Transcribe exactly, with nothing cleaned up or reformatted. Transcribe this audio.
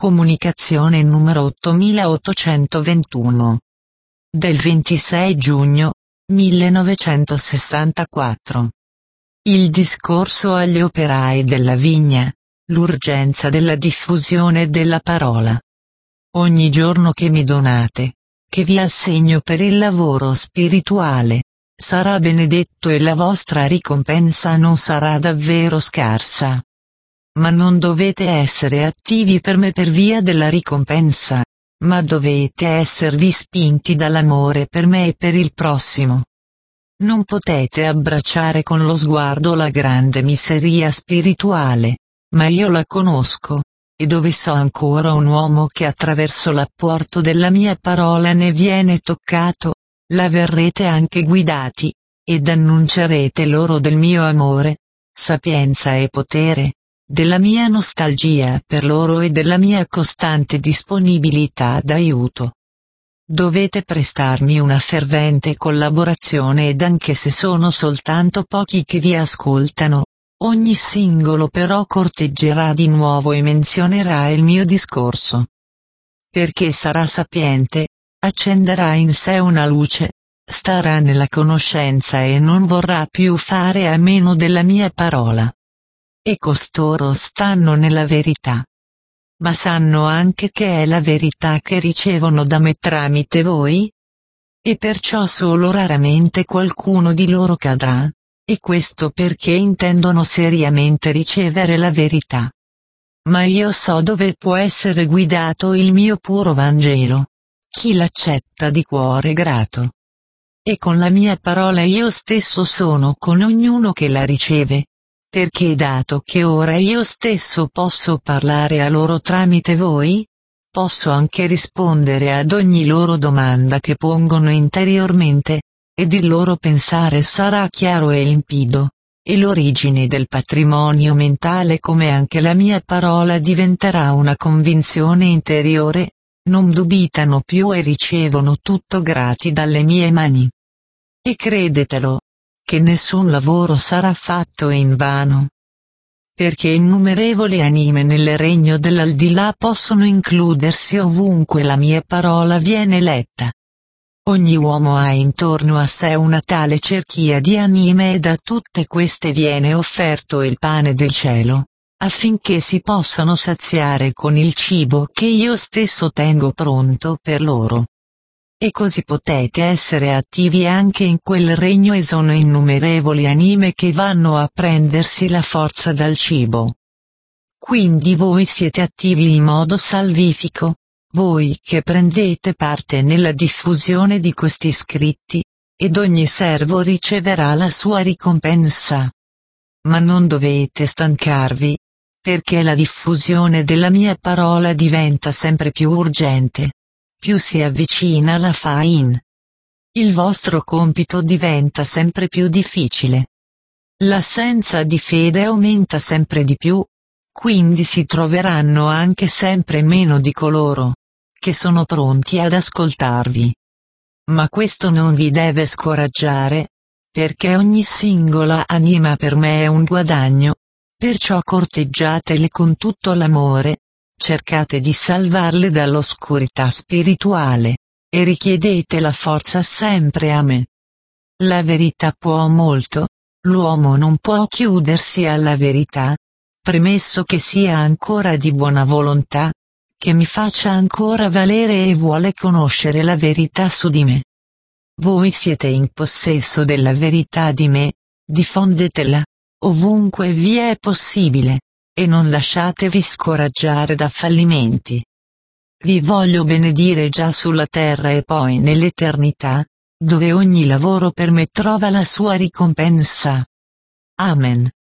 Comunicazione numero ottomilaottocentoventuno. Del ventisei giugno millenovecentosessantaquattro. Il discorso agli operai della vigna, l'urgenza della diffusione della parola. Ogni giorno che mi donate, che vi assegno per il lavoro spirituale, sarà benedetto e la vostra ricompensa non sarà davvero scarsa. Ma non dovete essere attivi per me per via della ricompensa, ma dovete esservi spinti dall'amore per me e per il prossimo. Non potete abbracciare con lo sguardo la grande miseria spirituale, ma io la conosco, e dove so ancora un uomo che attraverso l'apporto della mia parola ne viene toccato, la verrete anche guidati, ed annuncerete loro del mio amore, sapienza e potere, della mia nostalgia per loro e della mia costante disponibilità d'aiuto. Dovete prestarmi una fervente collaborazione ed anche se sono soltanto pochi che vi ascoltano, ogni singolo però corteggerà di nuovo e menzionerà il mio discorso. Perché sarà sapiente, accenderà in sé una luce, starà nella conoscenza e non vorrà più fare a meno della mia parola. E costoro stanno nella verità. Ma sanno anche che è la verità che ricevono da me tramite voi? E perciò solo raramente qualcuno di loro cadrà, e questo perché intendono seriamente ricevere la verità. Ma io so dove può essere guidato il mio puro Vangelo. Chi l'accetta di cuore grato. E con la mia parola io stesso sono con ognuno che la riceve. Perché dato che ora io stesso posso parlare a loro tramite voi, posso anche rispondere ad ogni loro domanda che pongono interiormente, ed il loro pensare sarà chiaro e limpido, e l'origine del patrimonio mentale come anche la mia parola diventerà una convinzione interiore, non dubitano più e ricevono tutto grati dalle mie mani. E credetelo, che nessun lavoro sarà fatto invano. Perché innumerevoli anime nel regno dell'aldilà possono includersi ovunque la mia parola viene letta. Ogni uomo ha intorno a sé una tale cerchia di anime e da tutte queste viene offerto il pane del cielo, affinché si possano saziare con il cibo che io stesso tengo pronto per loro. E così potete essere attivi anche in quel regno e sono innumerevoli anime che vanno a prendersi la forza dal cibo. Quindi voi siete attivi in modo salvifico, voi che prendete parte nella diffusione di questi scritti, ed ogni servo riceverà la sua ricompensa. Ma non dovete stancarvi, perché la diffusione della mia parola diventa sempre più urgente. Più si avvicina la fine. Il vostro compito diventa sempre più difficile. L'assenza di fede aumenta sempre di più, quindi si troveranno anche sempre meno di coloro che sono pronti ad ascoltarvi. Ma questo non vi deve scoraggiare, perché ogni singola anima per me è un guadagno, perciò corteggiatele con tutto l'amore. Cercate di salvarle dall'oscurità spirituale, e richiedete la forza sempre a me. La verità può molto, l'uomo non può chiudersi alla verità, premesso che sia ancora di buona volontà, che mi faccia ancora valere e vuole conoscere la verità su di me. Voi siete in possesso della verità di me, diffondetela, ovunque vi è possibile. E non lasciatevi scoraggiare da fallimenti. Vi voglio benedire già sulla terra e poi nell'eternità, dove ogni lavoro per me trova la sua ricompensa. Amen.